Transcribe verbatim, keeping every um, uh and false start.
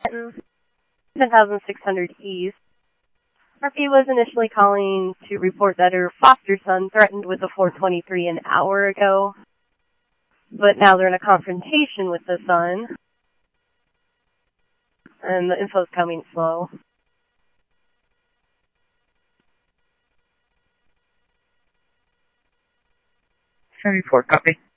Trenton, ten thousand six hundred East. Murphy was initially calling to report that her foster son threatened with a four twenty-three an hour ago, but now they're in a confrontation with the son, and the info's coming slow. ten four, copy.